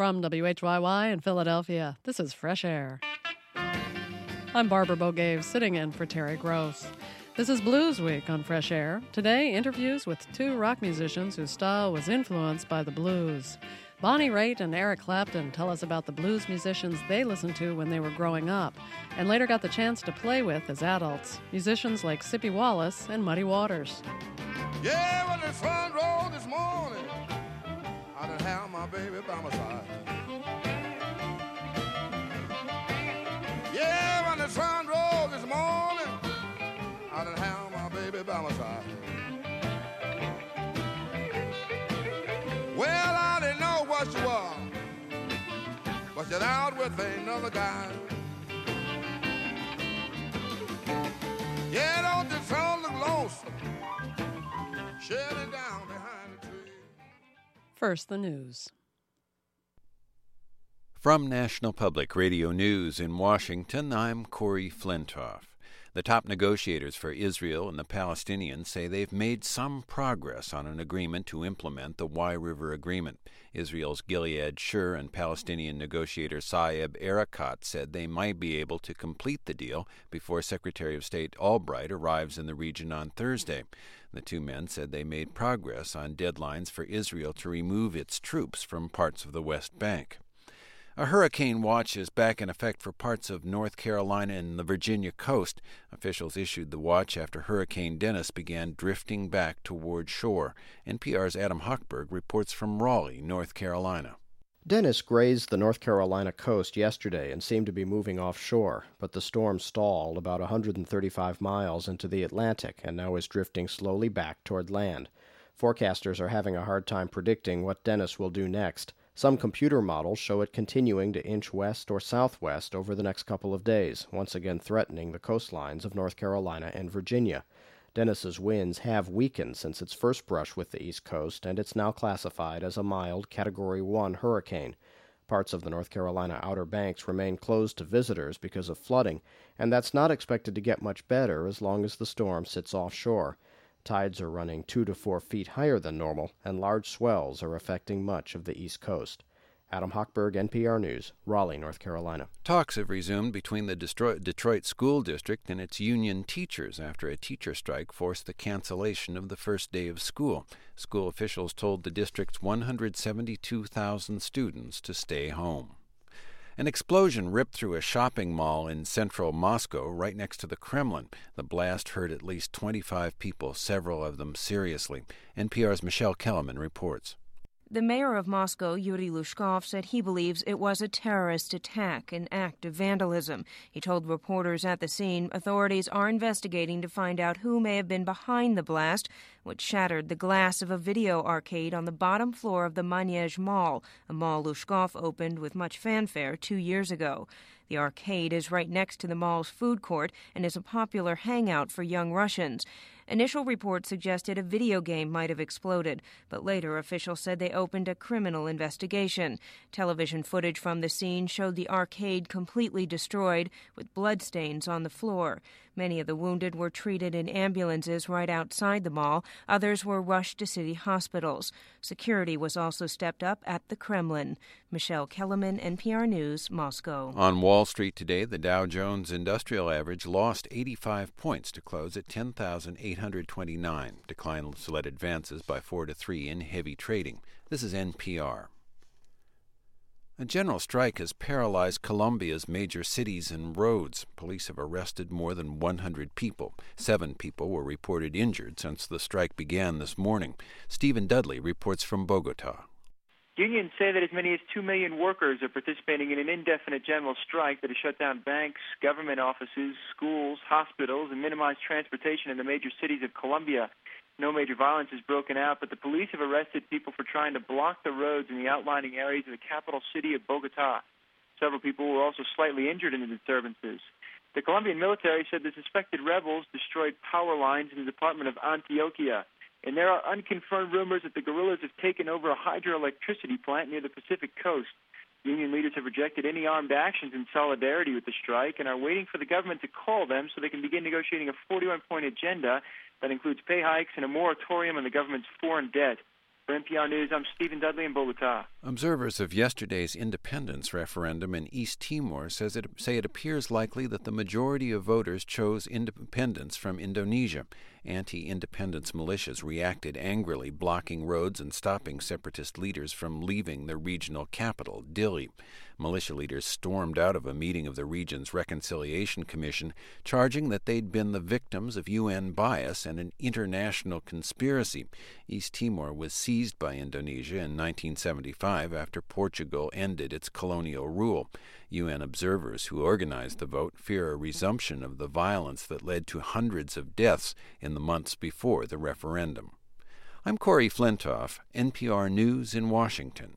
From WHYY in Philadelphia, this is Fresh Air. I'm Barbara Bogaves, sitting in for Terry Gross. This is Blues Week on Fresh Air. Today, interviews with two rock musicians whose style was influenced by the blues. Bonnie Raitt and Eric Clapton tell us about the blues musicians they listened to when they were growing up, and later got the chance to play with as adults. Musicians like Sippie Wallace and Muddy Waters. Yeah, when the sun rose this morning, I done have my baby by my side. Yeah, when the sun rose this morning, I done have my baby by my side. Well, I didn't know what you were, but you're out with another guy. Yeah, don't the sun look lonesome, shedding down behind the tree. First, the news. From National Public Radio News in Washington, I'm Corey Flintoff. The top negotiators for Israel and the Palestinians say they've made some progress on an agreement to implement the Wye River Agreement. Israel's Gilead Shur and Palestinian negotiator Saeb Erekat said they might be able to complete the deal before Secretary of State Albright arrives in the region on Thursday. The two men said they made progress on deadlines for Israel to remove its troops from parts of the West Bank. A hurricane watch is back in effect for parts of North Carolina and the Virginia coast. Officials issued the watch after Hurricane Dennis began drifting back toward shore. NPR's Adam Hochberg reports from Raleigh, North Carolina. Dennis grazed the North Carolina coast yesterday and seemed to be moving offshore, but the storm stalled about 135 miles into the Atlantic and now is drifting slowly back toward land. Forecasters are having a hard time predicting what Dennis will do next. Some computer models show it continuing to inch west or southwest over the next couple of days, once again threatening the coastlines of North Carolina and Virginia. Dennis's winds have weakened since its first brush with the East Coast, and it's now classified as a mild Category 1 hurricane. Parts of the North Carolina Outer Banks remain closed to visitors because of flooding, and that's not expected to get much better as long as the storm sits offshore. Tides are running 2 to 4 feet higher than normal, and large swells are affecting much of the East Coast. Adam Hochberg, NPR News, Raleigh, North Carolina. Talks have resumed between the Detroit School District and its union teachers after a teacher strike forced the cancellation of the first day of school. School officials told the district's 172,000 students to stay home. An explosion ripped through a shopping mall in central Moscow right next to the Kremlin. The blast hurt at least 25 people, several of them seriously. NPR's Michelle Kellerman reports. The mayor of Moscow, Yuri Lushkov, said he believes it was a terrorist attack, an act of vandalism. He told reporters at the scene authorities are investigating to find out who may have been behind the blast, which shattered the glass of a video arcade on the bottom floor of the Manège Mall, a mall Lushkov opened with much fanfare 2 years ago. The arcade is right next to the mall's food court and is a popular hangout for young Russians. Initial reports suggested a video game might have exploded, but later officials said they opened a criminal investigation. Television footage from the scene showed the arcade completely destroyed, with bloodstains on the floor. Many of the wounded were treated in ambulances right outside the mall. Others were rushed to city hospitals. Security was also stepped up at the Kremlin. Michelle Kellerman, NPR News, Moscow. On Wall Street today, the Dow Jones Industrial Average lost 85 points to close at 10,829. Declines led advances by 4-3 in heavy trading. This is NPR. A general strike has paralyzed Colombia's major cities and roads. Police have arrested more than 100 people. 7 people were reported injured since the strike began this morning. Stephen Dudley reports from Bogota. Unions say that as many as 2 million workers are participating in an indefinite general strike that has shut down banks, government offices, schools, hospitals, and minimized transportation in the major cities of Colombia. No major violence has broken out, but the police have arrested people for trying to block the roads in the outlying areas of the capital city of Bogota. Several people were also slightly injured in the disturbances. The Colombian military said the suspected rebels destroyed power lines in the department of Antioquia. And there are unconfirmed rumors that the guerrillas have taken over a hydroelectricity plant near the Pacific coast. Union leaders have rejected any armed actions in solidarity with the strike and are waiting for the government to call them so they can begin negotiating a 41-point agenda that includes pay hikes and a moratorium on the government's foreign debt. For NPR News, I'm Stephen Dudley in Bogota. Observers of yesterday's independence referendum in East Timor say it appears likely that the majority of voters chose independence from Indonesia. Anti-independence militias reacted angrily, blocking roads and stopping separatist leaders from leaving the regional capital, Dili. Militia leaders stormed out of a meeting of the region's Reconciliation Commission, charging that they'd been the victims of UN bias and an international conspiracy. East Timor was seized by Indonesia in 1975 after Portugal ended its colonial rule. UN observers who organized the vote fear a resumption of the violence that led to hundreds of deaths in the months before the referendum. I'm Corey Flintoff, NPR News in Washington.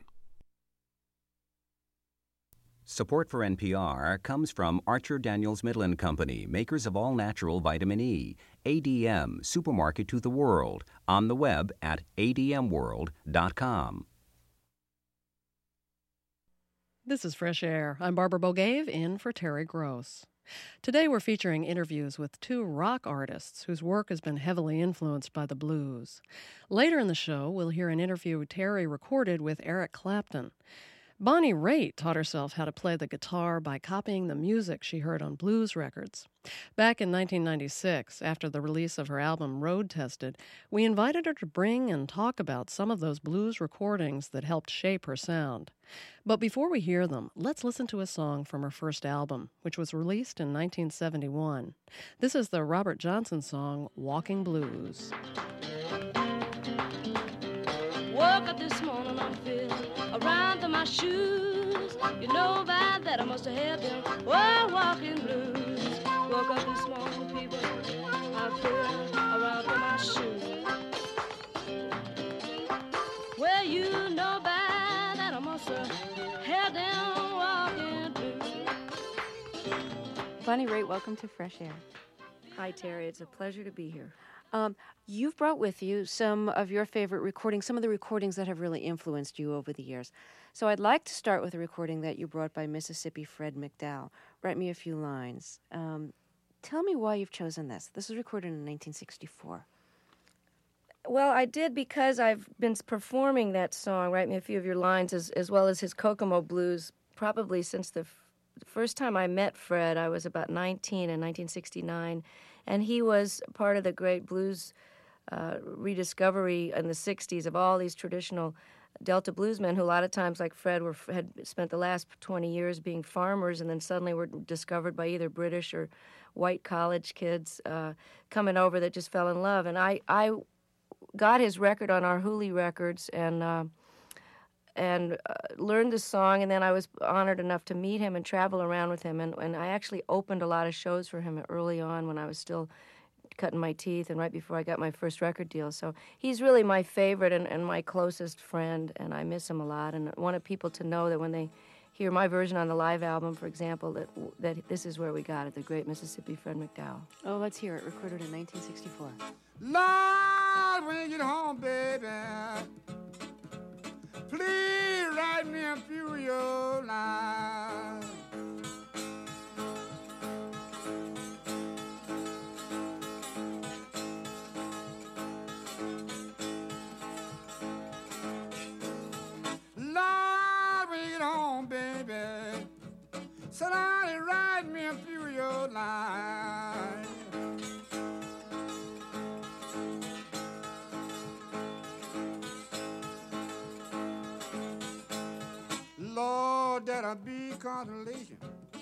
Support for NPR comes from Archer Daniels Midland Company, makers of all-natural vitamin E. ADM, supermarket to the world, on the web at admworld.com. This is Fresh Air. I'm Barbara Bogave, in for Terry Gross. Today we're featuring interviews with two rock artists whose work has been heavily influenced by the blues. Later in the show, we'll hear an interview Terry recorded with Eric Clapton. Bonnie Raitt taught herself how to play the guitar by copying the music she heard on blues records. Back in 1996, after the release of her album Road Tested, we invited her to bring and talk about some of those blues recordings that helped shape her sound. But before we hear them, let's listen to a song from her first album, which was released in 1971. This is the Robert Johnson song, Walking Blues. Woke up this morning, I'm feeling around to my shoes. You know by that I must have had them walking blues. Woke up this morning, people, I'm feeling around to my shoes. Well, you know by that I must have had them walking blues. Bonnie Raitt, welcome to Fresh Air. Hi, Terry. It's a pleasure to be here. You've brought with you some of your favorite recordings, some of the recordings that have really influenced you over the years. So I'd like to start with a recording that you brought by Mississippi Fred McDowell. Write me a few lines. Tell me why you've chosen this. This was recorded in 1964. Well, I did because I've been performing that song, Write Me a Few of Your Lines, as well as his Kokomo Blues, probably since the first time I met Fred. I was about 19 in 1969. And he was part of the great blues rediscovery in the 60s of all these traditional Delta bluesmen who a lot of times, like Fred, had spent the last 20 years being farmers and then suddenly were discovered by either British or white college kids coming over that just fell in love. And I got his record on our Hooley Records and learned the song, and then I was honored enough to meet him and travel around with him, and I actually opened a lot of shows for him early on when I was still cutting my teeth and right before I got my first record deal. So he's really my favorite and my closest friend, and I miss him a lot, and I wanted people to know that when they hear my version on the live album, for example, that this is where we got it, the great Mississippi Fred McDowell. Oh, let's hear it, recorded in 1964. Lord, when you get home, baby, please write me a few of your lines. Lord, when you get home, baby, sit down and write me a few of your lines. Lord, that'll be consolation.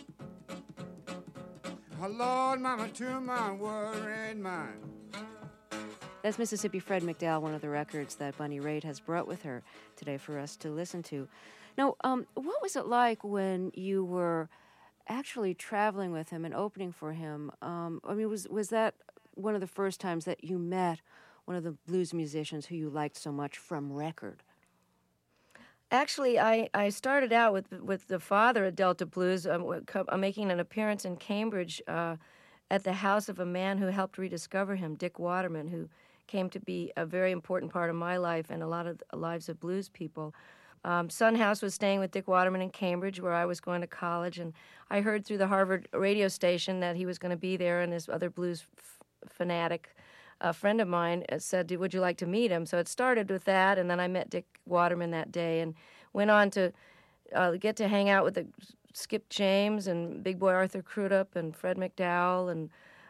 Oh, Lord, mama, to my worried mind. That's Mississippi Fred McDowell, one of the records that Bonnie Raitt has brought with her today for us to listen to. Now, what was it like when you were actually traveling with him and opening for him? I mean, was that one of the first times that you met one of the blues musicians who you liked so much from record? Actually, I started out with the father of Delta Blues. I'm making an appearance in Cambridge at the house of a man who helped rediscover him, Dick Waterman, who came to be a very important part of my life and a lot of the lives of blues people. Son House was staying with Dick Waterman in Cambridge, where I was going to college, and I heard through the Harvard radio station that he was going to be there, and this other blues fanatic a friend of mine said, would you like to meet him? So it started with that, and then I met Dick Waterman that day, and went on to get to hang out with Skip James and Big Boy Arthur Crudup and Fred McDowell and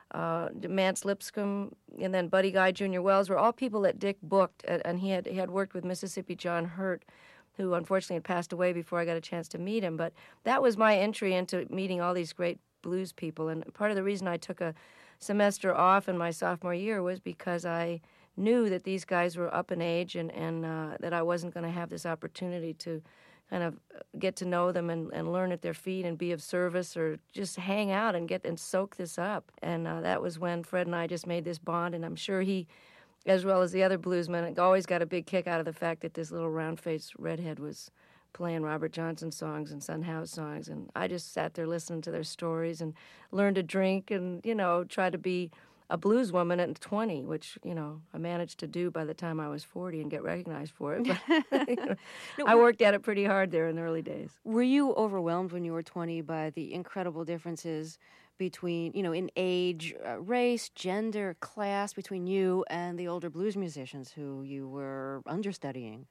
Mance Lipscomb, and then Buddy Guy Jr. Wells were all people that Dick booked, and he had worked with Mississippi John Hurt, who unfortunately had passed away before I got a chance to meet him. But that was my entry into meeting all these great blues people, and part of the reason I took a semester off in my sophomore year was because I knew that these guys were up in age and that I wasn't going to have this opportunity to kind of get to know them and learn at their feet and be of service or just hang out and get and soak this up. And that was when Fred and I just made this bond, and I'm sure he, as well as the other bluesmen, always got a big kick out of the fact that this little round-faced redhead was playing Robert Johnson songs and Son House songs. And I just sat there listening to their stories and learned to drink and, try to be a blues woman at 20, which, I managed to do by the time I was 40 and get recognized for it. But, I worked at it pretty hard there in the early days. Were you overwhelmed when you were 20 by the incredible differences between, in age, race, gender, class, between you and the older blues musicians who you were understudying?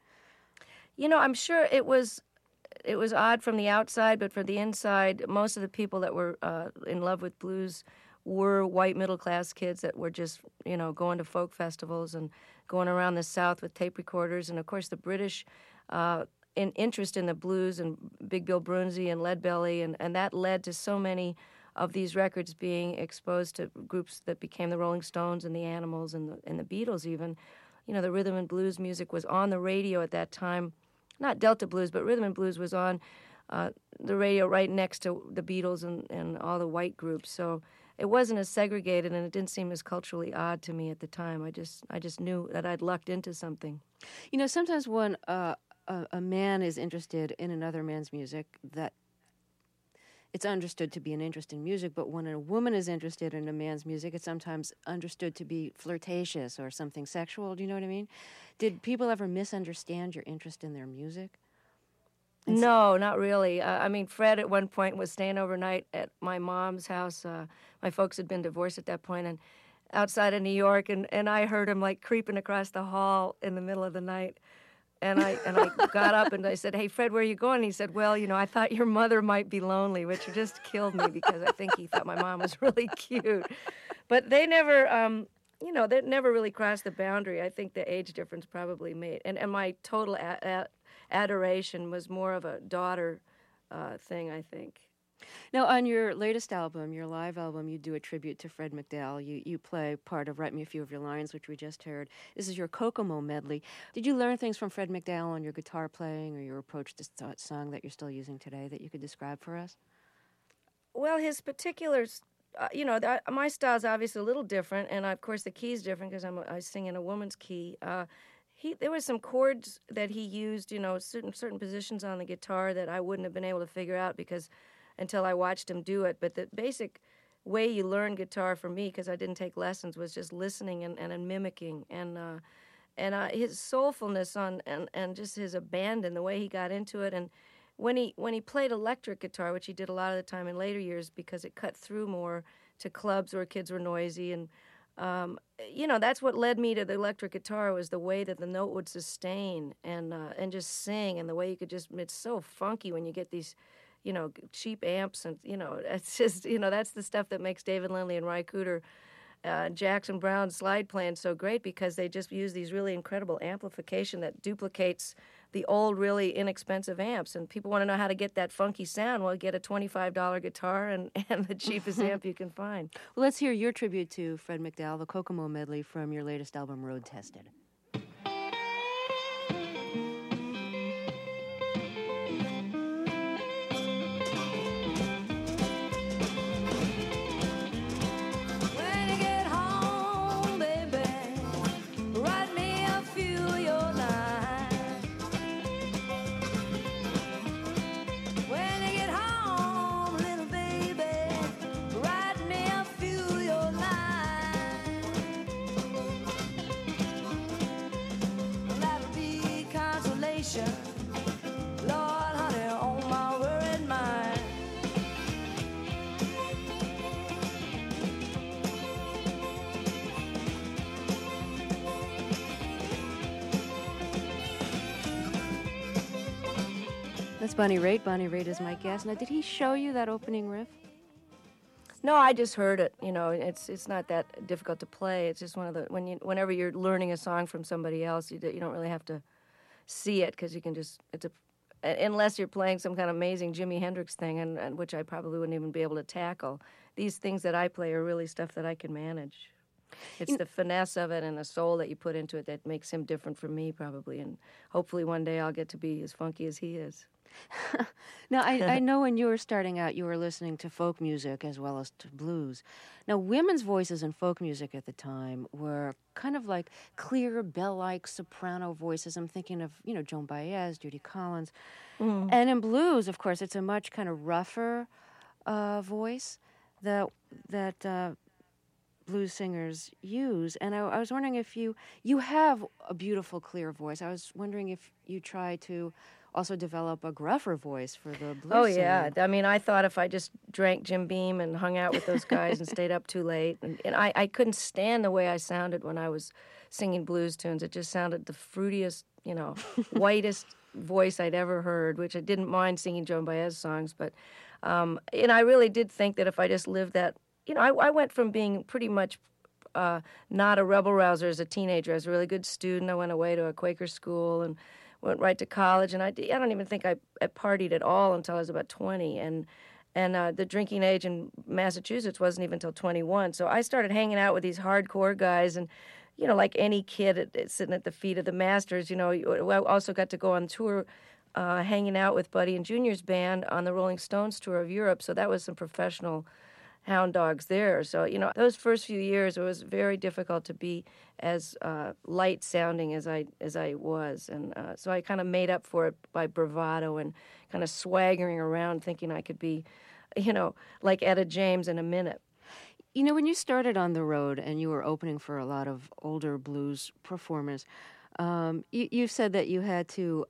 I'm sure it was odd from the outside, but from the inside, most of the people that were in love with blues were white middle-class kids that were just, going to folk festivals and going around the South with tape recorders. And, of course, the British interest in the blues and Big Bill Broonzy and Leadbelly, and that led to so many of these records being exposed to groups that became the Rolling Stones and the Animals and the Beatles even. The rhythm and blues music was on the radio at that time. Not Delta blues, but rhythm and blues was on the radio right next to the Beatles and all the white groups. So it wasn't as segregated, and it didn't seem as culturally odd to me at the time. I just knew that I'd lucked into something. Sometimes when a man is interested in another man's music, that it's understood to be an interest in music, but when a woman is interested in a man's music, it's sometimes understood to be flirtatious or something sexual. Do you know what I mean? Did people ever misunderstand your interest in their music? No, not really. Fred at one point was staying overnight at my mom's house. My folks had been divorced at that point, and outside of New York, and I heard him like creeping across the hall in the middle of the night. And I got up and I said, "Hey, Fred, where are you going?" And he said, "Well, I thought your mother might be lonely," which just killed me because I think he thought my mom was really cute. But they never, they never really crossed the boundary. I think the age difference probably made, and my total adoration was more of a daughter thing, I think. Now, on your latest album, your live album, you do a tribute to Fred McDowell. You play part of Write Me a Few of Your Lines, which we just heard. This is your Kokomo medley. Did you learn things from Fred McDowell on your guitar playing or your approach to song that you're still using today that you could describe for us? Well, his particulars, my style is obviously a little different, and of course the key's different because I sing in a woman's key. There were some chords that he used, certain positions on the guitar that I wouldn't have been able to figure out until I watched him do it. But the basic way you learn guitar for me, because I didn't take lessons, was just listening and mimicking. And his soulfulness and just his abandon, the way he got into it. And when he played electric guitar, which he did a lot of the time in later years because it cut through more to clubs where kids were noisy. And, that's what led me to the electric guitar was the way that the note would sustain and just sing, and the way you could it's so funky when you get these cheap amps, and, it's just, that's the stuff that makes David Lindley and Ry Cooder, Jackson Browne slide playing so great, because they just use these really incredible amplification that duplicates the old, really inexpensive amps. And people want to know how to get that funky sound. Well, get a $25 guitar and the cheapest amp you can find. Well, let's hear your tribute to Fred McDowell, the Kokomo medley from your latest album, Road Tested. That's Bonnie Raitt. Bonnie Raitt is my guest. Now, did he show you that opening riff? No, I just heard it. You know, it's not that difficult to play. It's just one of the whenever you're learning a song from somebody else, you don't really have to see it because you can just unless you're playing some kind of amazing Jimi Hendrix thing, and which I probably wouldn't even be able to tackle. These things that I play are really stuff that I can manage. It's the finesse of it and the soul that you put into it that makes him different from me, probably. And hopefully one day I'll get to be as funky as he is. Now, I know when you were starting out, you were listening to folk music as well as to blues. Now, women's voices in folk music at the time were kind of like clear, bell-like soprano voices. I'm thinking of, Joan Baez, Judy Collins. Mm. And in blues, of course, it's a much kind of rougher voice that blues singers use. And I was wondering if you have a beautiful, clear voice. I was wondering if you try to also develop a gruffer voice for the blues Oh, yeah. singer. I mean, I thought if I just drank Jim Beam and hung out with those guys and stayed up too late, and I couldn't stand the way I sounded when I was singing blues tunes. It just sounded the fruitiest, whitest voice I'd ever heard, which I didn't mind singing Joan Baez songs. But, I really did think that if I just lived that, I went from being pretty much not a rebel rouser as a teenager. I was a really good student. I went away to a Quaker school and went right to college, and I don't even think I partied at all until I was about 20, and the drinking age in Massachusetts wasn't even until 21. So I started hanging out with these hardcore guys, and like any kid sitting at the feet of the masters. I also got to go on tour, hanging out with Buddy and Junior's band on the Rolling Stones tour of Europe. So that was some professional hound dogs there. So, those first few years, it was very difficult to be as light sounding as I was. And so I kind of made up for it by bravado and kind of swaggering around thinking I could be, like Etta James in a minute. When you started on the road and you were opening for a lot of older blues performers, you said that you had to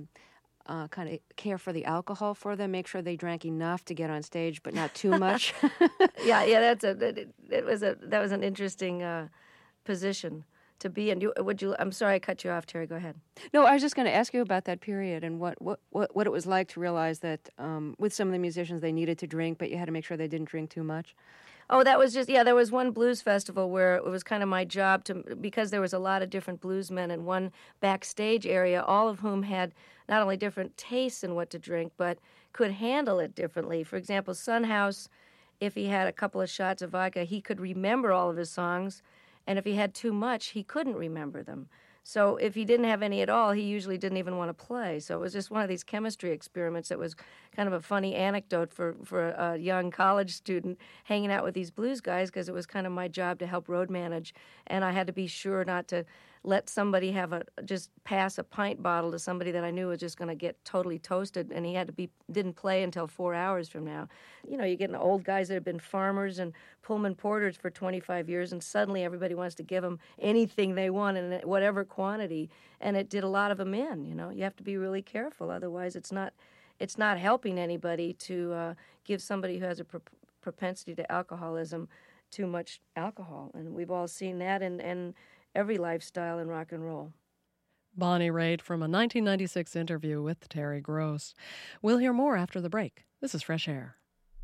kind of care for the alcohol for them, make sure they drank enough to get on stage, but not too much. Yeah, that was an interesting position to be in. I'm sorry I cut you off, Terry. Go ahead. No, I was just going to ask you about that period and what it was like to realize that with some of the musicians they needed to drink, but you had to make sure they didn't drink too much. Oh, that was there was one blues festival where it was kind of my job because there was a lot of different bluesmen in one backstage area, all of whom had not only different tastes in what to drink, but could handle it differently. For example, Son House, if he had a couple of shots of vodka, he could remember all of his songs, and if he had too much, he couldn't remember them. So if he didn't have any at all, he usually didn't even want to play. So it was just one of these chemistry experiments that was kind of a funny anecdote for a young college student hanging out with these blues guys, because it was kind of my job to help road manage, and I had to be sure not to let somebody just pass a pint bottle to somebody that I knew was just going to get totally toasted, and he didn't play until 4 hours from now. You're getting old guys that have been farmers and Pullman porters for 25 years, and suddenly everybody wants to give them anything they want in whatever quantity, and it did a lot of them in. You have to be really careful, otherwise it's not helping anybody to give somebody who has a propensity to alcoholism too much alcohol, and we've all seen that in every lifestyle in rock and roll. Bonnie Raitt from a 1996 interview with Terry Gross. We'll hear more after the break. This is Fresh Air.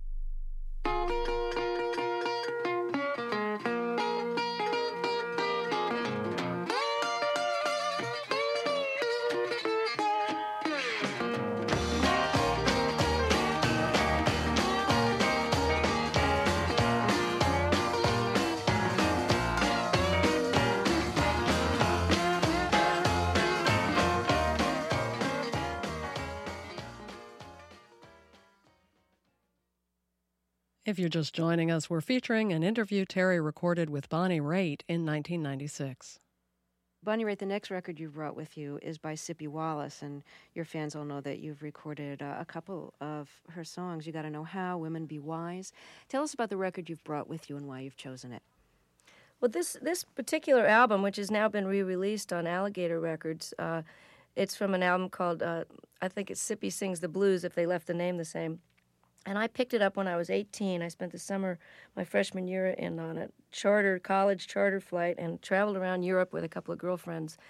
If you're just joining us, we're featuring an interview Terry recorded with Bonnie Raitt in 1996. Bonnie Raitt, the next record you brought with you is by Sippie Wallace, and your fans all know that you've recorded a couple of her songs. You Gotta Know How, Women Be Wise. Tell us about the record you've brought with you and why you've chosen it. Well, this particular album, which has now been re-released on Alligator Records, it's from an album called, I think it's Sippie Sings the Blues, if they left the name the same. And I picked it up when I was 18. I spent the summer, my freshman year, on a college charter flight and traveled around Europe with a couple of girlfriends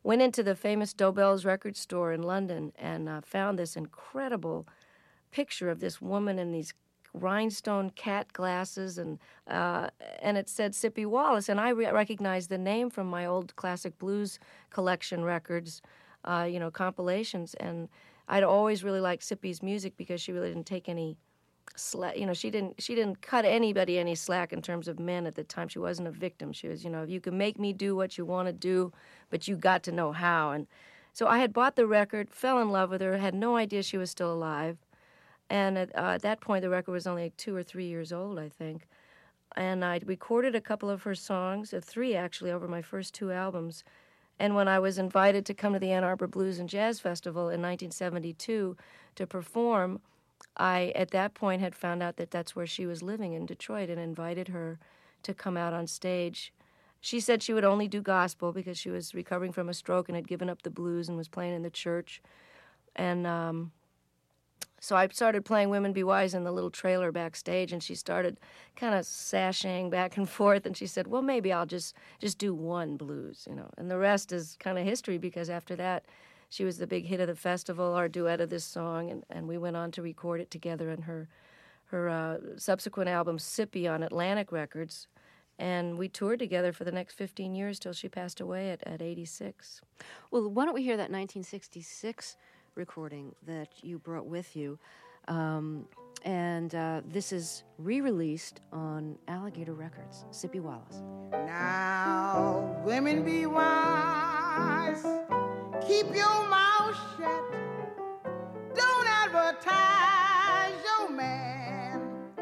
went into the famous Dobell's record store in London and found this incredible picture of this woman in these rhinestone cat glasses, and it said Sippie Wallace, and I recognized the name from my old classic blues collection records, compilations, and I'd always really liked Sippie's music because she really didn't take any slack. She didn't cut anybody any slack in terms of men at the time. She wasn't a victim. She was, you can make me do what you want to do, but you got to know how. And so I had bought the record, fell in love with her, had no idea she was still alive. And at that point, the record was only 2 or 3 years old, I think. And I recorded a couple of her songs, 3 actually, over my first 2 albums. And when I was invited to come to the Ann Arbor Blues and Jazz Festival in 1972 to perform, I, at that point, had found out that that's where she was living in Detroit and invited her to come out on stage. She said she would only do gospel because she was recovering from a stroke and had given up the blues and was playing in the church. And so I started playing Women Be Wise in the little trailer backstage, and she started kind of sashaying back and forth, and she said, well, maybe I'll just do one blues, And the rest is kind of history, because after that, she was the big hit of the festival, our duet of this song, and we went on to record it together in her subsequent album, Sippie, on Atlantic Records. And we toured together for the next 15 years till she passed away at 86. Well, why don't we hear that 1966 recording that you brought with you, and this is re-released on Alligator Records. Sippie Wallace. Now, women be wise, keep your mouth shut, don't advertise your man,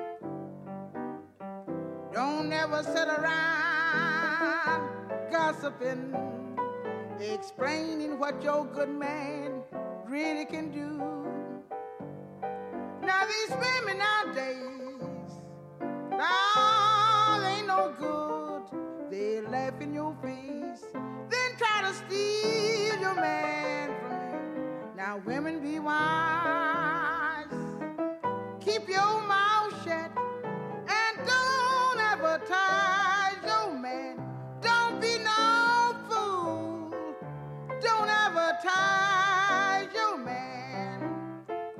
don't ever sit around gossiping, explaining what your good man really can do. Now these women nowadays, they ain't no good. They laugh in your face, then try to steal your man from you. Now women be wise, keep your mouth shut, and don't advertise your man. Don't be no fool, don't advertise your man.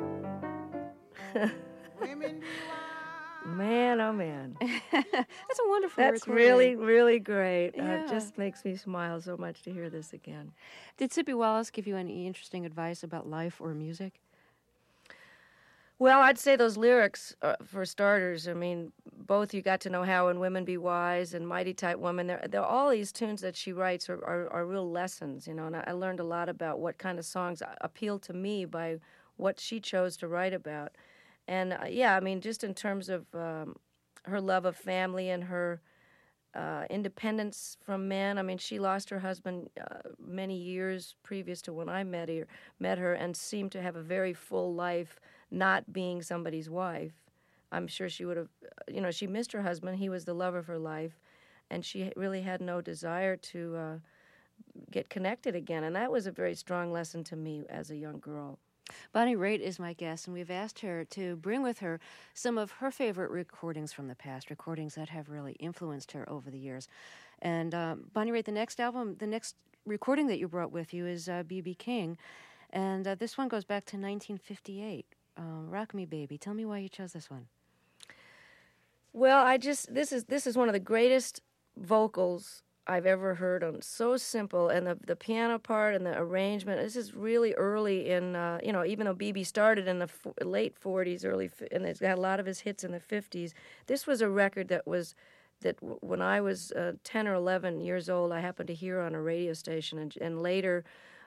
Women be wise. Man, oh man. That's a wonderful That's recording. really, really great. Yeah. It just makes me smile so much to hear this again. Did Sippie Wallace give you any interesting advice about life or music? Well, I'd say those lyrics, for starters, I mean, both You Got to Know How and Women Be Wise and Mighty Tight Woman, they're all these tunes that she writes are real lessons, and I learned a lot about what kind of songs appeal to me by what she chose to write about. And, I mean, just in terms of her love of family and her independence from men. I mean, she lost her husband many years previous to when I met her and seemed to have a very full life not being somebody's wife. I'm sure she would have, she missed her husband. He was the love of her life, and she really had no desire to get connected again. And that was a very strong lesson to me as a young girl. Bonnie Raitt is my guest, and we've asked her to bring with her some of her favorite recordings from the past, recordings that have really influenced her over the years. And Bonnie Raitt, the next recording that you brought with you is B.B. King, and this one goes back to 1958. Rock Me Baby. Tell me why you chose this one. Well, this is one of the greatest vocals I've ever heard on. So simple, and the piano part and the arrangement. This is really early in, even though B.B. started in the late 40s, and it's got a lot of his hits in the 50s. This was a record that when I was 10 or 11 years old, I happened to hear on a radio station, and later,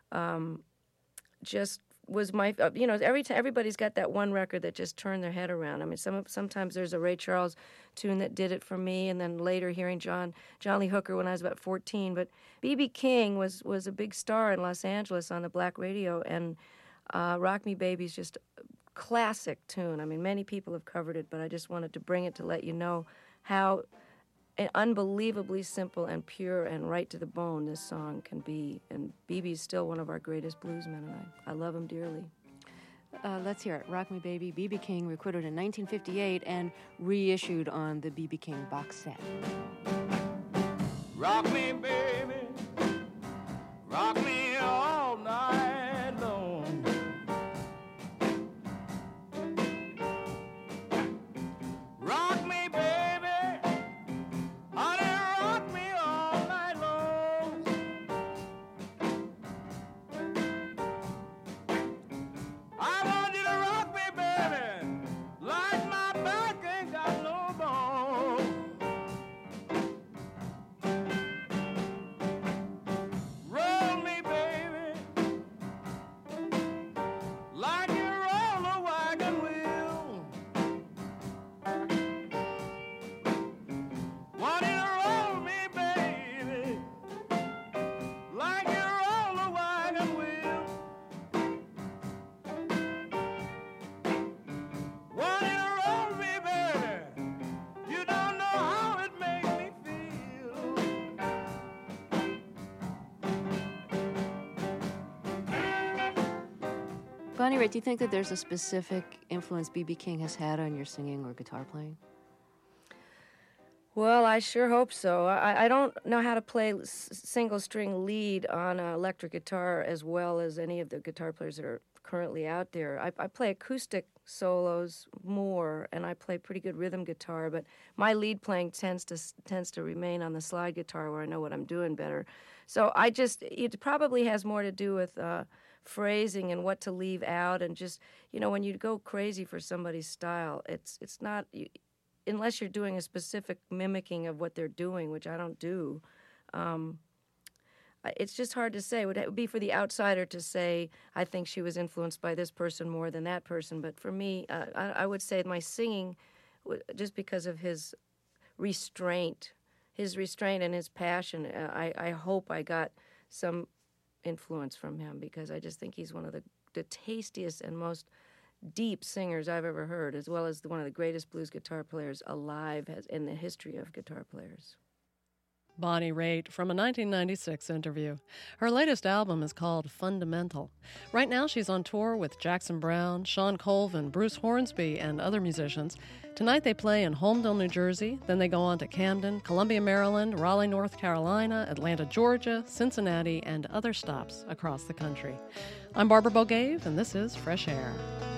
just was my, everybody's got that one record that just turned their head around. I mean, sometimes there's a Ray Charles tune that did it for me, and then later hearing John Lee Hooker when I was about 14. But B.B. King was a big star in Los Angeles on the black radio, and Rock Me Baby's just a classic tune. I mean, many people have covered it, but I just wanted to bring it to let you know how unbelievably simple and pure and right to the bone this song can be. And B.B.'s still one of our greatest bluesmen, and I love him dearly. Let's hear it. Rock Me Baby, B.B. King, recorded in 1958 and reissued on the B.B. King box set. Rock me, baby, rock me Bonnie Raitt, do you think that there's a specific influence B.B. King has had on your singing or guitar playing? Well, I sure hope so. I don't know how to play single-string lead on an electric guitar as well as any of the guitar players that are currently out there. I play acoustic solos more, and I play pretty good rhythm guitar, but my lead playing tends to remain on the slide guitar where I know what I'm doing better. So it probably has more to do with phrasing and what to leave out, and just, when you go crazy for somebody's style, it's not... unless you're doing a specific mimicking of what they're doing, which I don't do, it's just hard to say. It would be for the outsider to say, I think she was influenced by this person more than that person. But for me, I would say my singing, just because of his restraint and his passion, I hope I got some influence from him, because I just think he's one of the tastiest and most deep singers I've ever heard, as well as one of the greatest blues guitar players alive in the history of guitar players. Bonnie Raitt from a 1996 interview. Her latest album is called Fundamental. Right now she's on tour with Jackson Browne, Shawn Colvin, Bruce Hornsby, and other musicians. Tonight they play in Holmdel, New Jersey. Then they go on to Camden, Columbia, Maryland, Raleigh, North Carolina, Atlanta, Georgia, Cincinnati, and other stops across the country. I'm Barbara Bogave, and this is Fresh Air.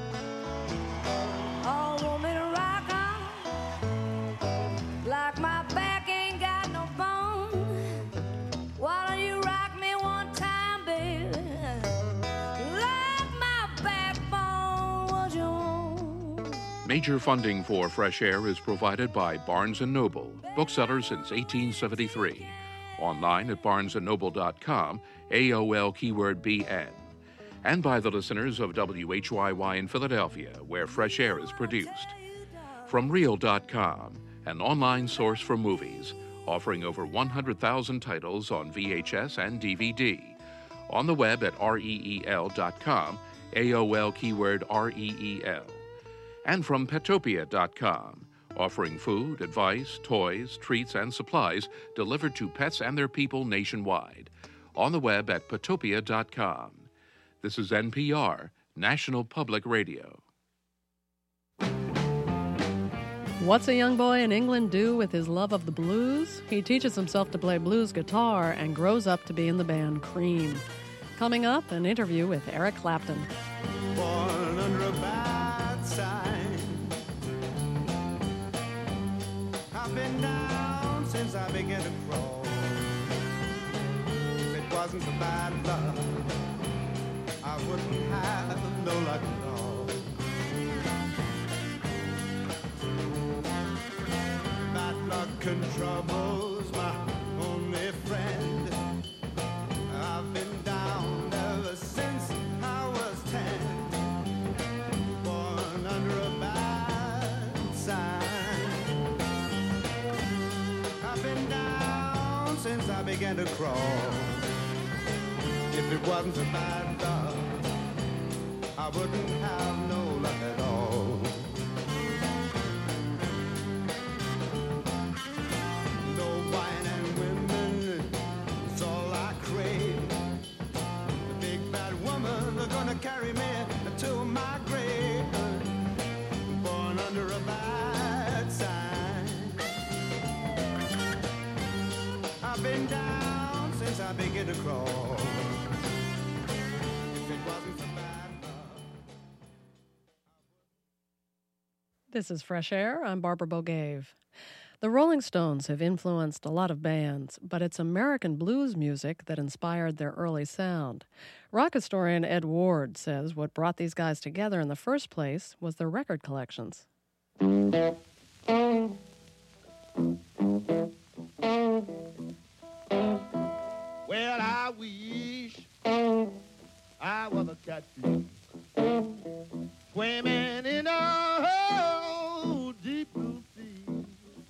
Like my back ain't got no bone. Why don't you rock me one time, baby? Like my backbone was your own. Major funding for Fresh Air is provided by Barnes & Noble, bookseller since 1873. Online at barnesandnoble.com, AOL keyword BN. And by the listeners of WHYY in Philadelphia, where Fresh Air is produced. From Reel.com, an online source for movies, offering over 100,000 titles on VHS and DVD. On the web at reel.com, AOL keyword REEL. And from Petopia.com, offering food, advice, toys, treats, and supplies delivered to pets and their people nationwide. On the web at Petopia.com. This is NPR, National Public Radio. What's a young boy in England do with his love of the blues? He teaches himself to play blues guitar and grows up to be in the band Cream. Coming up, an interview with Eric Clapton. Born under a bad sign. I've been down since I began to crawl. If it wasn't for bad luck, I wouldn't have no luck at all. Luck and trouble's my only friend. I've been down ever since I was 10. Born under a bad sign. I've been down since I began to crawl. If it wasn't for bad luck, I wouldn't have no luck at all. Carry me to my grave, born under a bad sign. I've been down since I began to crawl. If it wasn't for bad luck. This is Fresh Air. I'm Barbara Bogave. The Rolling Stones have influenced a lot of bands, but it's American blues music that inspired their early sound. Rock historian Ed Ward says what brought these guys together in the first place was their record collections. Well, I wish I was a catfish swimming in a deep blue sea.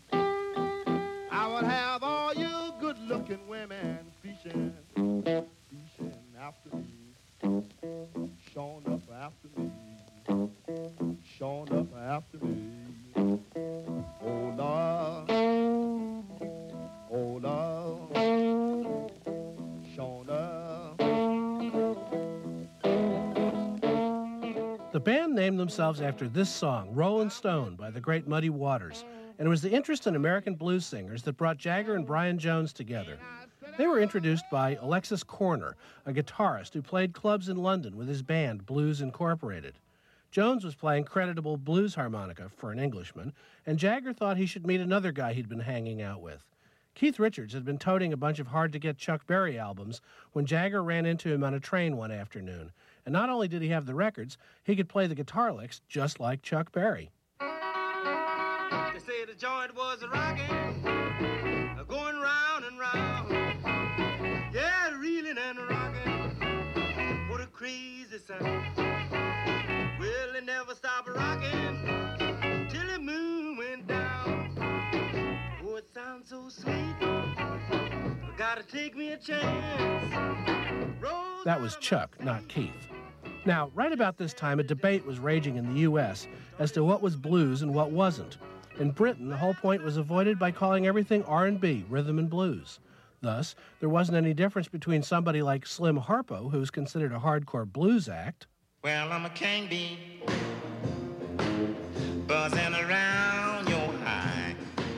I would have all you good-looking women fishing after me, showing up after me, showing up after me. Oh Lord, oh Lord, showing up. themselves after this song, Rollin' Stone by the great Muddy Waters. And it was the interest in American blues singers that brought Jagger and Brian Jones together. They were introduced by Alexis Korner, a guitarist who played clubs in London with his band, Blues Incorporated. Jones was playing creditable blues harmonica for an Englishman, and Jagger thought he should meet another guy he'd been hanging out with. Keith Richards had been toting a bunch of hard-to-get Chuck Berry albums when Jagger ran into him on a train one afternoon. And not only did he have the records, he could play the guitar licks just like Chuck Berry. They say the joint was rocking, going round and round. Yeah, reeling and rocking, what a crazy sound. Well, it never stopped rocking till the moon went down. Oh, it sounds so sweet. Gotta take me a chance. That was Chuck, not Keith. Now, right about this time, a debate was raging in the U.S. as to what was blues and what wasn't. In Britain, the whole point was avoided by calling everything R&B, rhythm and blues. Thus, there wasn't any difference between somebody like Slim Harpo, who's considered a hardcore blues act. Well, I'm a king bee, buzzing around your high.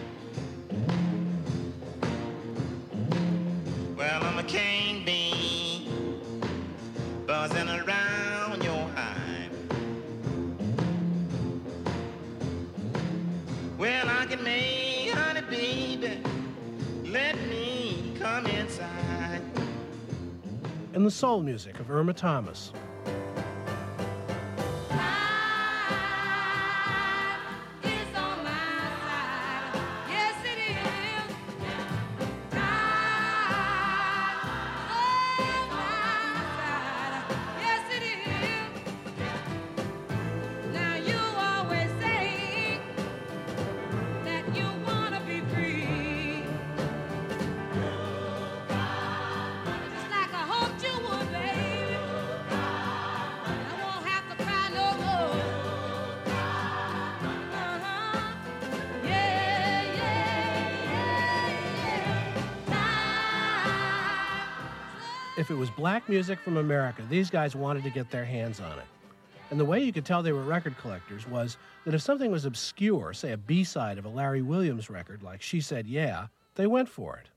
Well, I'm a king bee, buzzing around your hive. Well, I can make honey, baby, let me come inside. And the soul music of Irma Thomas. If it was black music from America, these guys wanted to get their hands on it. And the way you could tell they were record collectors was that if something was obscure, say a B-side of a Larry Williams record like She Said Yeah, they went for it.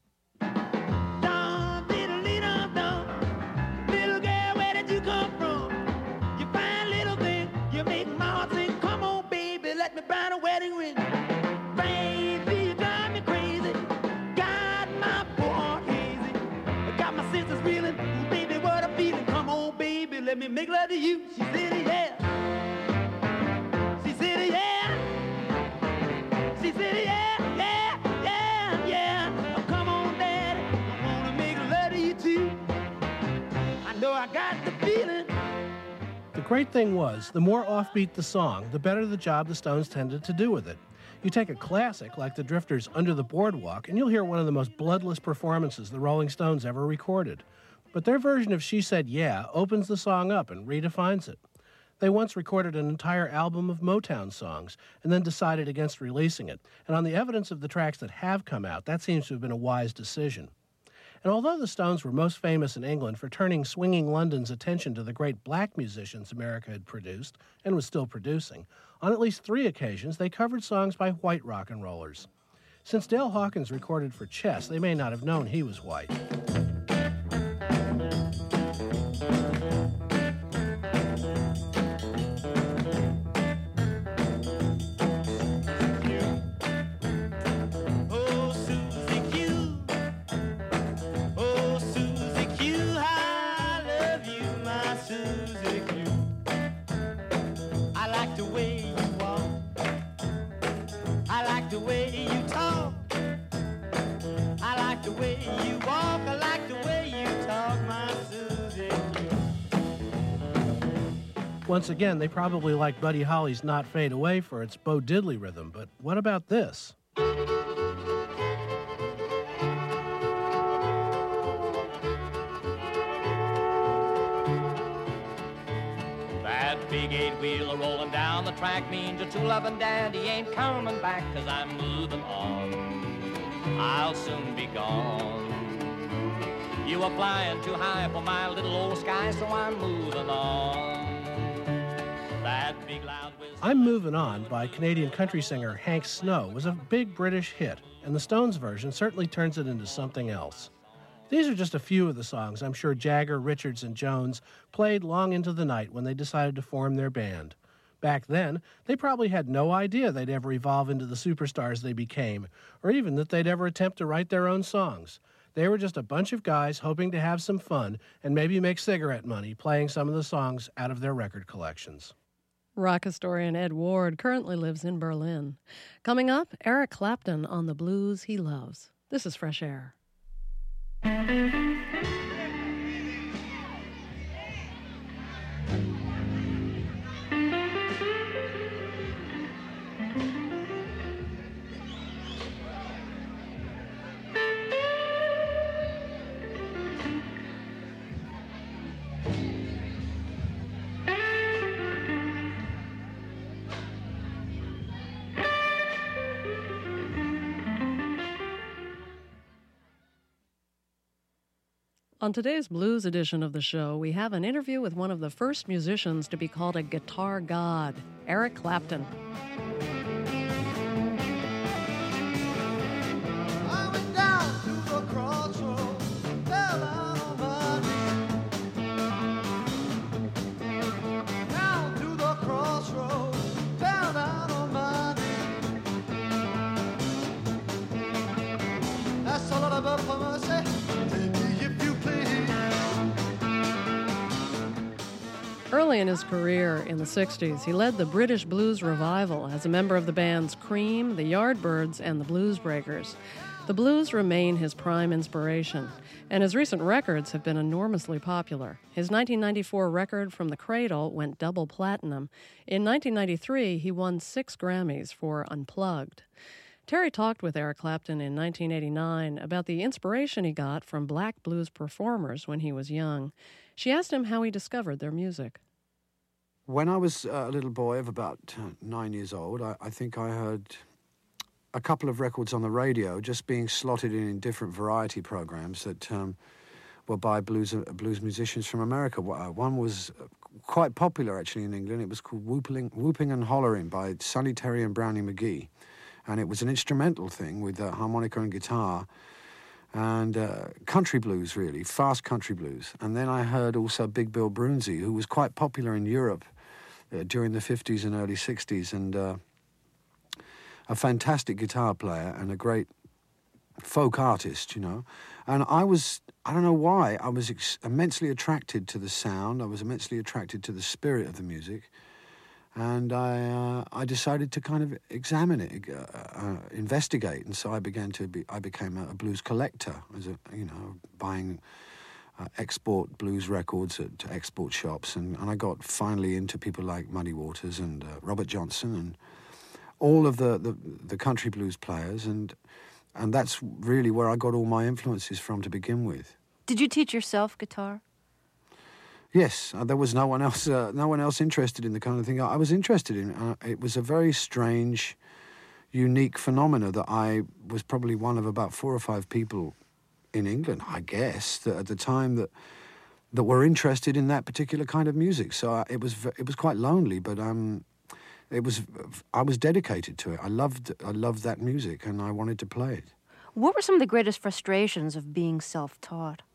Little girl, where did you come from? You fine little thing, you make my heart sing. Come on, baby, let me buy a wedding ring. Baby, you drive me crazy. Got my poor heart hazy. Got my sisters reeling. Baby, what I'm feeling. Come on, baby, let me make love to you. She said yeah. She said yeah. She said yeah, yeah, yeah, yeah. Oh, come on, daddy, I wanna make love to you too. I know I got the feeling. The great thing was, the more offbeat the song, the better the job the Stones tended to do with it. You take a classic like the Drifters' Under the Boardwalk, and you'll hear one of the most bloodless performances the Rolling Stones ever recorded. But their version of She Said Yeah opens the song up and redefines it. They once recorded an entire album of Motown songs and then decided against releasing it. And on the evidence of the tracks that have come out, that seems to have been a wise decision. And although the Stones were most famous in England for turning swinging London's attention to the great black musicians America had produced and was still producing, on at least 3 occasions they covered songs by white rock and rollers. Since Dale Hawkins recorded for Chess, they may not have known he was white. Once again, they probably like Buddy Holly's Not Fade Away for its Bo Diddley rhythm, but what about this? That big 8-wheeler rolling down the track means a true loving daddy ain't coming back, 'cause I'm moving on. I'll soon be gone. You are flying too high for my little old sky, so I'm moving on. That big loud I'm Moving On by Canadian country singer Hank Snow was a big British hit, and the Stones version certainly turns it into something else. These are just a few of the songs I'm sure Jagger, Richards, and Jones played long into the night when they decided to form their band. Back then, they probably had no idea they'd ever evolve into the superstars they became, or even that they'd ever attempt to write their own songs. They were just a bunch of guys hoping to have some fun and maybe make cigarette money playing some of the songs out of their record collections. Rock historian Ed Ward currently lives in Berlin. Coming up, Eric Clapton on the blues he loves. This is Fresh Air. On today's blues edition of the show, we have an interview with one of the first musicians to be called a guitar god, Eric Clapton. I went down to the crossroads, fell down on my knees. Down to the crossroads, fell down on my knees. That's all about for mercy. Early in his career in the 60s, he led the British blues revival as a member of the bands Cream, the Yardbirds, and the Bluesbreakers. The blues remain his prime inspiration, and his recent records have been enormously popular. His 1994 record From the Cradle went double platinum. In 1993, he won 6 Grammys for Unplugged. Terry talked with Eric Clapton in 1989 about the inspiration he got from black blues performers when he was young. She asked him how he discovered their music. When I was a little boy of about 9 years old, I think I heard a couple of records on the radio just being slotted in different variety programs that were by blues musicians from America. One was quite popular, actually, in England. It was called Whooping and Hollering by Sonny Terry and Brownie McGee. And it was an instrumental thing with harmonica and guitar. And country blues, really, fast country blues. And then I heard also Big Bill Broonzy, who was quite popular in Europe during the 50s and early 60s, and a fantastic guitar player and a great folk artist, you know. And I don't know why, I was immensely attracted to the sound. I was immensely attracted to the spirit of the music. And I decided to kind of examine it, investigate, and so I became a blues collector, buying export blues records at export shops, and I got finally into people like Muddy Waters and Robert Johnson and all of the country blues players, and that's really where I got all my influences from to begin with. Did you teach yourself guitar? Yes, there was no one else interested in the kind of thing I was interested in. It was a very strange, unique phenomena that I was probably one of about 4 or 5 people in England, I guess, that at the time that were interested in that particular kind of music. So it was quite lonely, but I was dedicated to it. I loved that music, and I wanted to play it. What were some of the greatest frustrations of being self-taught?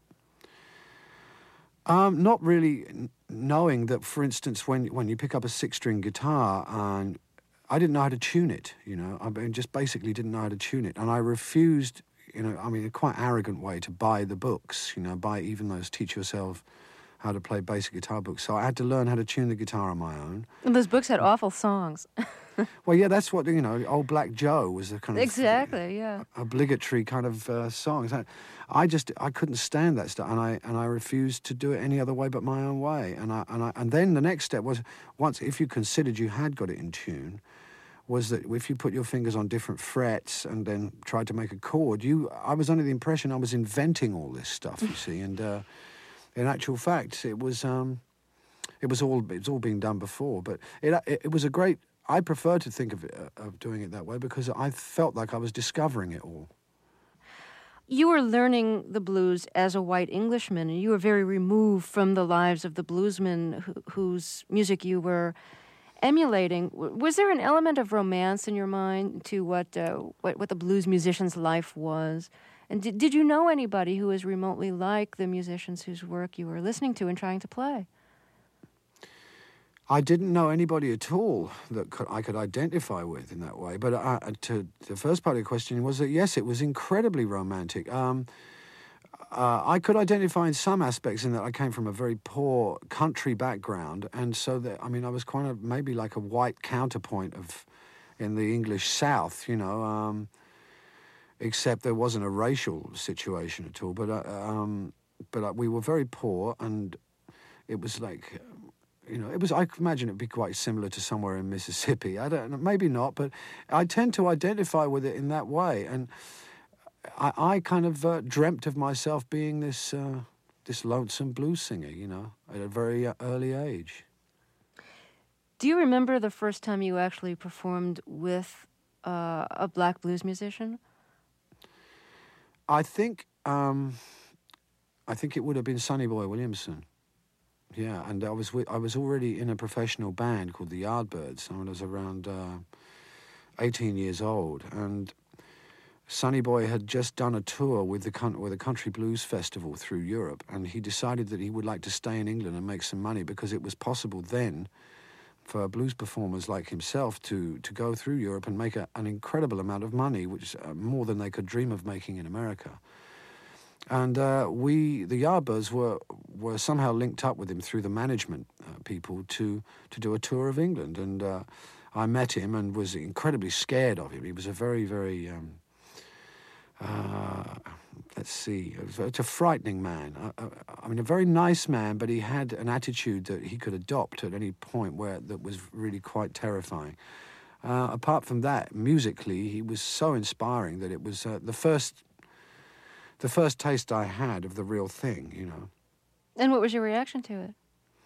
Not really knowing that, for instance, when you pick up a 6-string guitar, and I didn't know how to tune it, you know, I just basically didn't know how to tune it. And I refused, a quite arrogant way to buy the books, buy even those teach yourself how to play basic guitar books. So I had to learn how to tune the guitar on my own. And those books had awful songs. Well, yeah, that's what, Old Black Joe was the kind of... Exactly, yeah. Obligatory kind of songs. I couldn't stand that stuff, and I refused to do it any other way but my own way. And then the next step was, if you considered you had got it in tune, was that if you put your fingers on different frets and then tried to make a chord, I was under the impression I was inventing all this stuff, you see, and in actual fact, it was all being done before, but it was a great... I prefer to think of doing it that way because I felt like I was discovering it all. You were learning the blues as a white Englishman, and you were very removed from the lives of the bluesmen whose music you were emulating. Was there an element of romance in your mind to what the blues musician's life was? And did you know anybody who was remotely like the musicians whose work you were listening to and trying to play? I didn't know anybody at all that I could identify with in that way. But to the first part of the question was that, yes, it was incredibly romantic. I could identify in some aspects in that I came from a very poor country background, and so that, I mean, I was kind of maybe like a white counterpoint in the English South, you know, except there wasn't a racial situation at all. But we were very poor, and it was like, you know, I imagine it'd be quite similar to somewhere in Mississippi. I don't know, maybe not, but I tend to identify with it in that way, and I kind of dreamt of myself being this lonesome blues singer, you know, at a very early age. Do you remember the first time you actually performed with a black blues musician? I think it would have been Sonny Boy Williamson. Yeah, and I was already in a professional band called the Yardbirds. I was around 18 years old, and Sonny Boy had just done a tour with the Country Blues Festival through Europe, and he decided that he would like to stay in England and make some money, because it was possible then for blues performers like himself to go through Europe and make an incredible amount of money, which is more than they could dream of making in America. And the Yardbirds were somehow linked up with him through the management people to do a tour of England. And I met him and was incredibly scared of him. He was a very, very, it's a frightening man. I mean, a very nice man, but he had an attitude that he could adopt at any point that was really quite terrifying. Apart from that, musically, he was so inspiring that it was the first taste I had of the real thing, you know. And what was your reaction to it?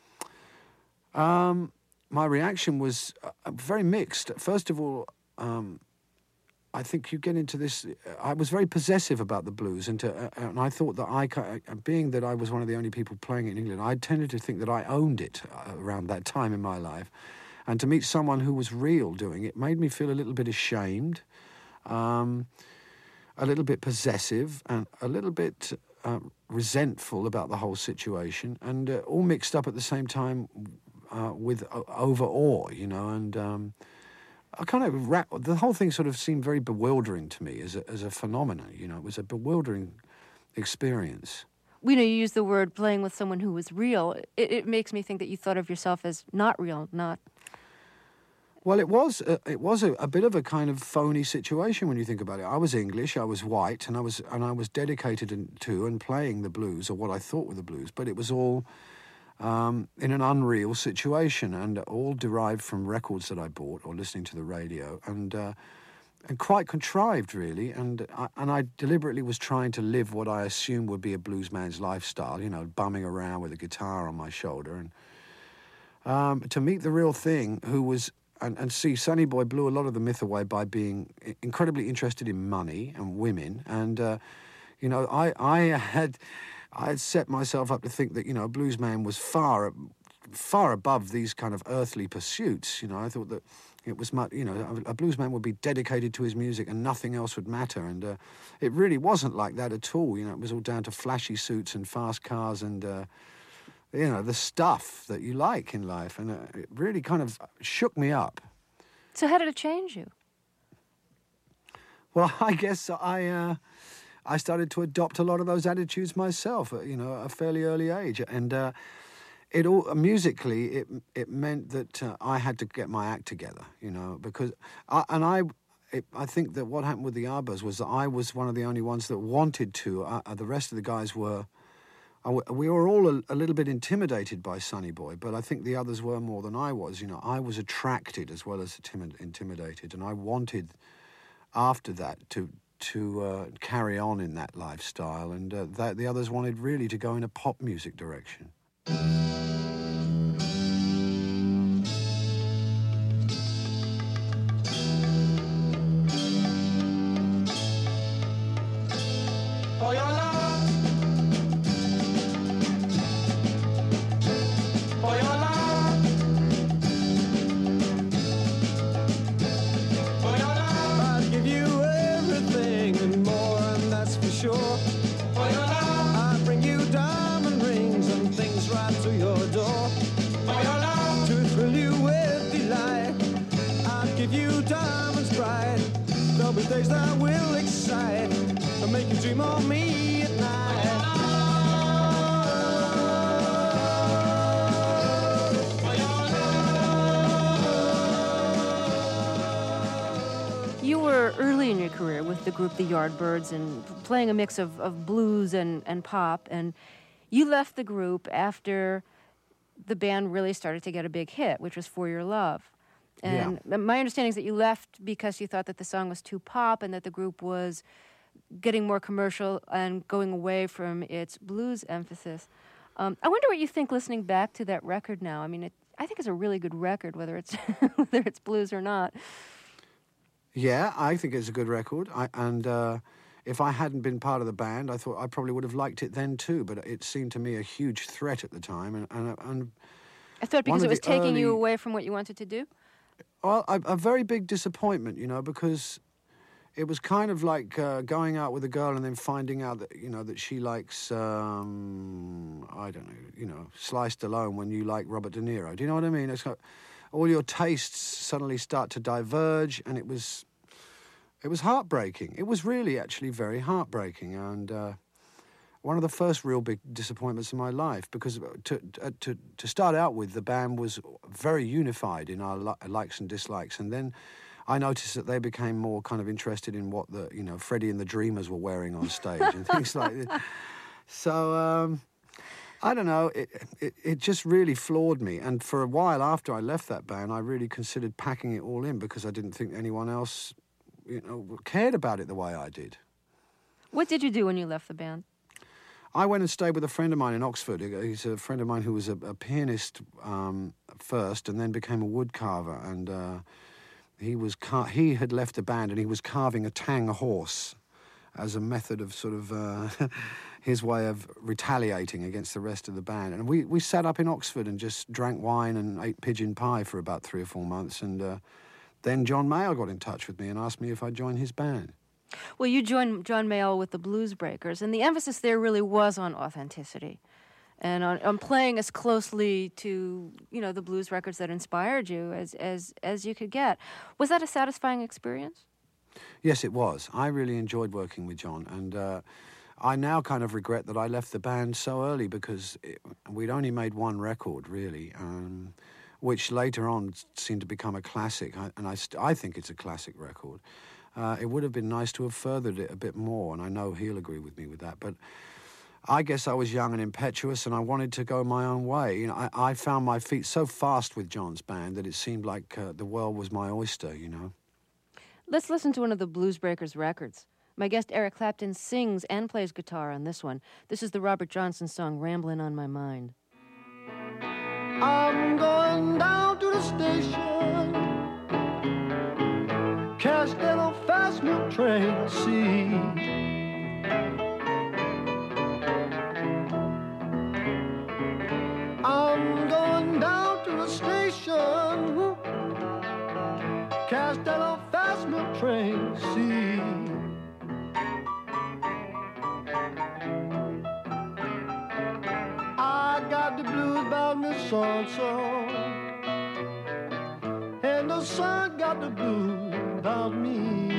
My reaction was very mixed. First of all, I think you get into this. I was very possessive about the blues, and I thought that being that I was one of the only people playing it in England, I tended to think that I owned it around that time in my life. And to meet someone who was real doing it made me feel a little bit ashamed, a little bit possessive, and a little bit resentful about the whole situation, and all mixed up at the same time with over-awe, you know, and I kind of the whole thing sort of seemed very bewildering to me as a phenomenon, you know. It was a bewildering experience. You know, you use the word playing with someone who was real. It makes me think that you thought of yourself as not real, not... Well, it was a bit of a kind of phony situation when you think about it. I was English, I was white, and I was dedicated to and playing the blues, or what I thought were the blues, but it was all in an unreal situation, and all derived from records that I bought or listening to the radio, and quite contrived, really. And I deliberately was trying to live what I assumed would be a bluesman's lifestyle, you know, bumming around with a guitar on my shoulder, and to meet the real thing, who was. And see, Sonny Boy blew a lot of the myth away by being incredibly interested in money and women. And, you know, I had set myself up to think that, you know, a blues man was far above these kind of earthly pursuits. You know, I thought that it was, you know, a blues man would be dedicated to his music and nothing else would matter. And it really wasn't like that at all. You know, it was all down to flashy suits and fast cars and... you know, the stuff that you like in life. And it really kind of shook me up. So how did it change you? Well, I guess I started to adopt a lot of those attitudes myself at, you know, a fairly early age. And it all musically, it meant that I had to get my act together, you know, because... I think that what happened with the Yardbirds was that I was one of the only ones that wanted to. The rest of the guys were... We were all a little bit intimidated by Sonny Boy, but I think the others were more than I was. You know, I was attracted as well as intimidated, and I wanted, after that, to carry on in that lifestyle, and the others wanted really to go in a pop music direction. For your love. For your love, with days that will excite and make you dream of me at night. You were early in your career with the group The Yardbirds and playing a mix of blues and pop, and you left the group after the band really started to get a big hit, which was For Your Love. And my understanding is that you left because you thought that the song was too pop and that the group was getting more commercial and going away from its blues emphasis. I wonder what you think listening back to that record now. I mean, I think it's a really good record, whether it's whether it's blues or not. Yeah, I think it's a good record. If I hadn't been part of the band, I thought I probably would have liked it then too. But it seemed to me a huge threat at the time. And I thought because it was taking you away from what you wanted to do? Well, a very big disappointment, because it was kind of like going out with a girl and then finding out that, that she likes, I don't know, Sly Stallone when you like Robert De Niro. Do you know what I mean? It's like all your tastes suddenly start to diverge, and it was heartbreaking. It was really actually very heartbreaking, and one of the first real big disappointments in my life, because to start out with, the band was very unified in our likes and dislikes, and then I noticed that they became more kind of interested in what Freddie and the Dreamers were wearing on stage and things like that. So I don't know, it just really floored me, and for a while after I left that band, I really considered packing it all in because I didn't think anyone else cared about it the way I did. What did you do when you left the band? I went and stayed with a friend of mine in Oxford. He's a friend of mine who was a pianist first and then became a wood carver. And he had left the band and he was carving a tang horse as a method of sort of his way of retaliating against the rest of the band. And we sat up in Oxford and just drank wine and ate pigeon pie for about 3 or 4 months. And then John Mayall got in touch with me and asked me if I'd join his band. Well, you joined John Mayall with the Blues Breakers, and the emphasis there really was on authenticity and on playing as closely to, the blues records that inspired you as you could get. Was that a satisfying experience? Yes, it was. I really enjoyed working with John, and I now kind of regret that I left the band so early because we'd only made one record, really, which later on seemed to become a classic, and I think it's a classic record. It would have been nice to have furthered it a bit more, and I know he'll agree with me with that. But I guess I was young and impetuous, and I wanted to go my own way. I found my feet so fast with John's band that it seemed like the world was my oyster, Let's listen to one of the Blues Breakers records. My guest Eric Clapton sings and plays guitar on this one. This is the Robert Johnson song, Ramblin' on My Mind. I'm going down to the station, catch that old fast milk train, I see. I'm going down to the station, catch that old fast milk train, see. I got the blues about me so-and-so, and the sun got the blues about me.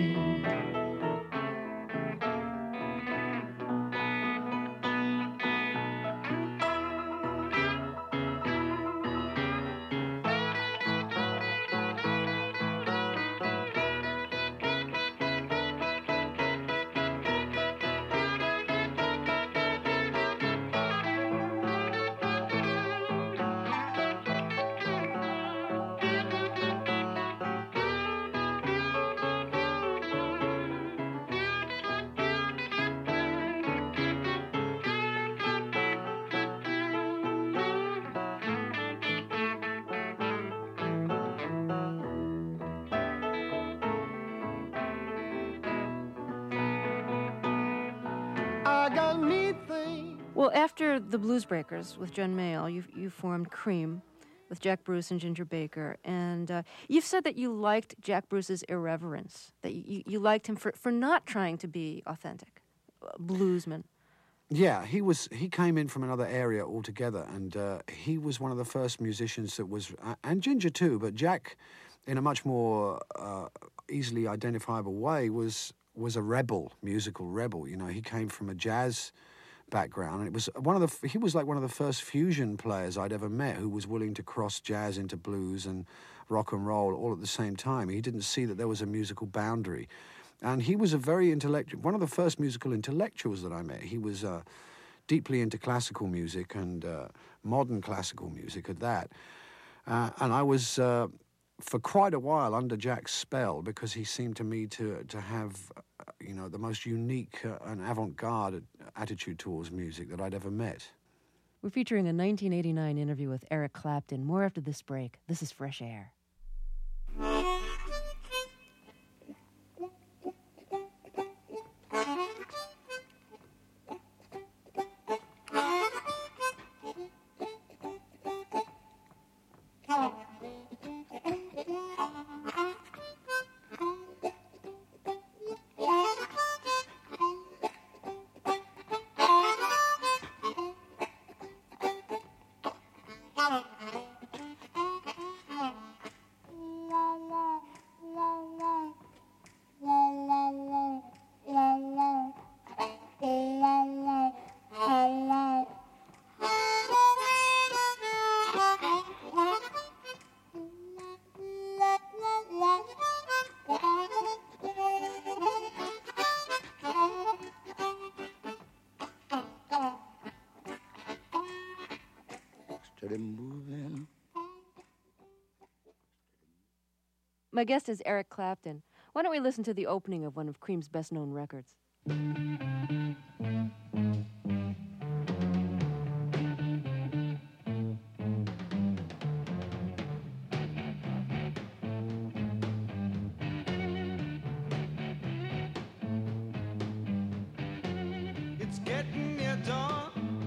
Well, after the Blues Breakers with John Mayall, you formed Cream with Jack Bruce and Ginger Baker, and you've said that you liked Jack Bruce's irreverence, that you liked him for not trying to be authentic, bluesman. Yeah, he came in from another area altogether, and he was one of the first musicians that was, and Ginger too, but Jack in a much more easily identifiable way, was a rebel, musical rebel. You know, he came from a jazz background, and it was he was like one of the first fusion players I'd ever met who was willing to cross jazz into blues and rock and roll all at the same time. He didn't see that there was a musical boundary. And he was a very one of the first musical intellectuals that I met. He was deeply into classical music and modern classical music at that. And I was, for quite a while, under Jack's spell, because he seemed to me to have, the most unique and avant-garde attitude towards music that I'd ever met. We're featuring a 1989 interview with Eric Clapton. More after this break. This is Fresh Air. My guest is Eric Clapton. Why don't we listen to the opening of one of Cream's best-known records? It's getting near dawn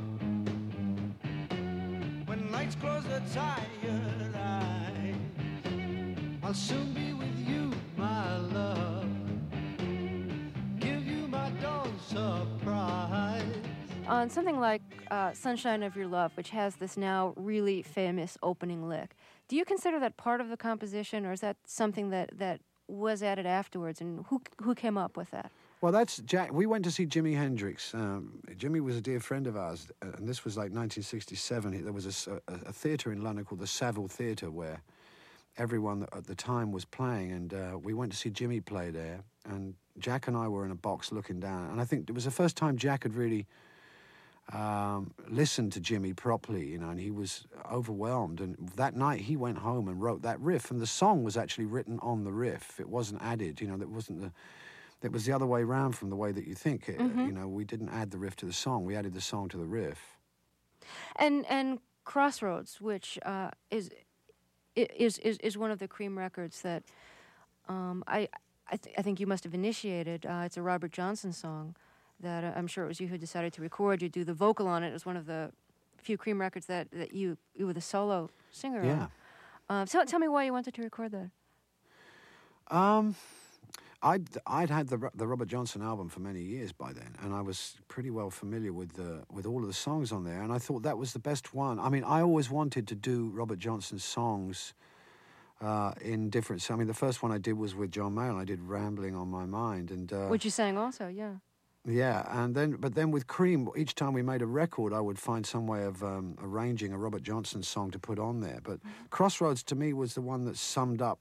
when lights close their tired eyes. I'll soon be with you, my love. Give you my dawn surprise. On something like Sunshine of Your Love, which has this now really famous opening lick, do you consider that part of the composition, or is that something that was added afterwards, and who came up with that? Well, that's Jack. We went to see Jimi Hendrix. Jimmy was a dear friend of ours, and this was like 1967. There was a theatre in London called the Savile Theatre where everyone at the time was playing, and we went to see Jimmy play there, and Jack and I were in a box looking down, and I think it was the first time Jack had really listened to Jimmy properly, and he was overwhelmed, and that night he went home and wrote that riff, and the song was actually written on the riff. It wasn't added, it was the other way around from the way that you think. We didn't add the riff to the song, we added the song to the riff. And Crossroads, which is one of the Cream records that I think you must have initiated. It's a Robert Johnson song that I'm sure it was you who decided to record. You do the vocal on it. It was one of the few Cream records that you were the solo singer on. So tell me why you wanted to record that. I'd had the Robert Johnson album for many years by then, and I was pretty well familiar with all of the songs on there, and I thought that was the best one. I mean, I always wanted to do Robert Johnson's songs in different... I mean, the first one I did was with John Mayall. I did Rambling on My Mind, and which you sang also, yeah. Yeah, but then with Cream, each time we made a record, I would find some way of arranging a Robert Johnson song to put on there. But Crossroads, to me, was the one that summed up...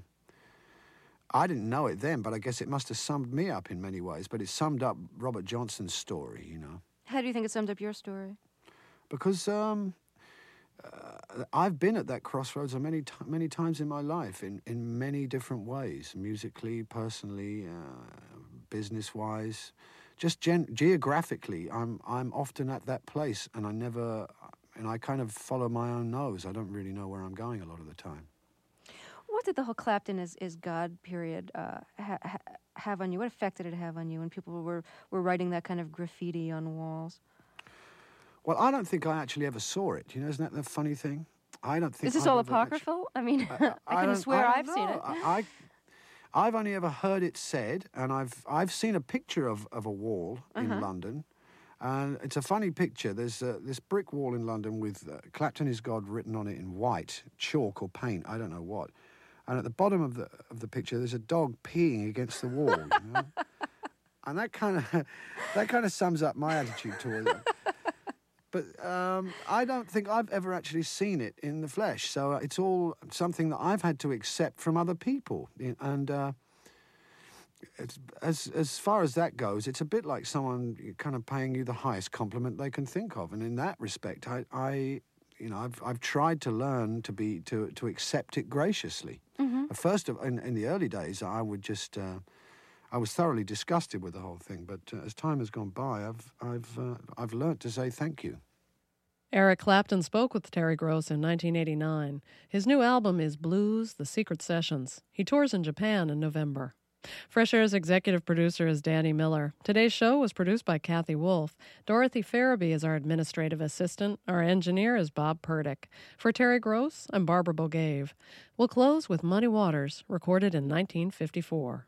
I didn't know it then, but I guess it must have summed me up in many ways, but it summed up Robert Johnson's story, How do you think it summed up your story? Because I've been at that crossroads many times in my life, in many different ways, musically, personally, business-wise. Just geographically, I'm often at that place, and I kind of follow my own nose. I don't really know where I'm going a lot of the time. What did the whole Clapton is God period have on you? What effect did it have on you when people were writing that kind of graffiti on walls? Well, I don't think I actually ever saw it. Isn't that the funny thing? I don't think... Is this all apocryphal? I mean, I can swear I've seen it. I've only ever heard it said, and I've seen a picture of a wall in London, and it's a funny picture. There's this brick wall in London with Clapton is God written on it in white, chalk or paint, I don't know what. And at the bottom of the picture, there's a dog peeing against the wall. You know? And that kind of sums up my attitude towards it. But I don't think I've ever actually seen it in the flesh. So it's all something that I've had to accept from other people. And it's, as far as that goes, it's a bit like someone kind of paying you the highest compliment they can think of. And in that respect, I've tried to learn to accept it graciously. Mm-hmm. First, in the early days, I would just I was thoroughly disgusted with the whole thing. But as time has gone by, I've learnt to say thank you. Eric Clapton spoke with Terry Gross in 1989. His new album is Blues: The Secret Sessions. He tours in Japan in November. Fresh Air's executive producer is Danny Miller. Today's show was produced by Kathy Wolf. Dorothy Farabee is our administrative assistant. Our engineer is Bob Purdick. For Terry Gross, I'm Barbara Bogave. We'll close with Muddy Waters, recorded in 1954.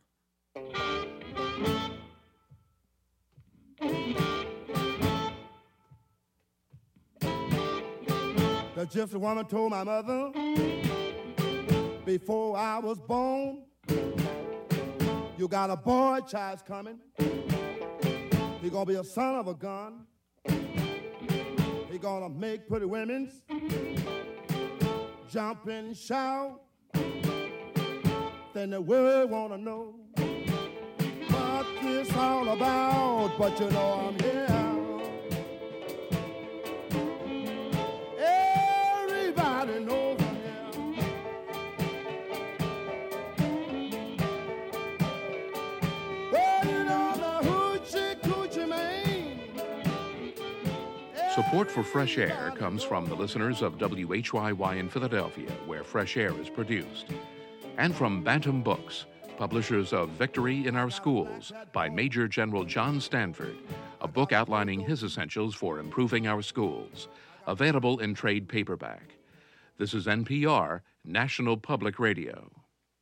The gypsy woman told my mother before I was born, you got a boy child's coming. He gonna be a son of a gun. He gonna make pretty women jump and shout. Then the world wanna know what this all about. But you know I'm here. Everybody knows I'm here. Well, you know the hoochie coochie man. Support for Fresh Air comes from the listeners of WHYY in Philadelphia, where Fresh Air is produced, and from Bantam Books, publishers of Victory in Our Schools by Major General John Stanford, a book outlining his essentials for improving our schools, available in trade paperback. This is NPR, National Public Radio.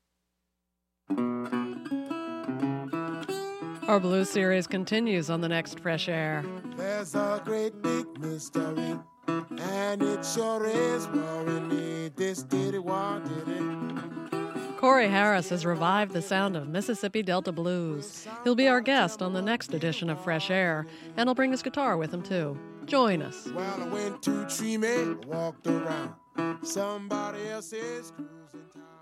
Our Blues series continues on the next Fresh Air. There's a great big mystery, and it sure is worrying me. This did it, what did it? Corey Harris has revived the sound of Mississippi Delta blues. He'll be our guest on the next edition of Fresh Air, and he'll bring his guitar with him, too. Join us. Well, I went to Tree walked around somebody else's cruising town.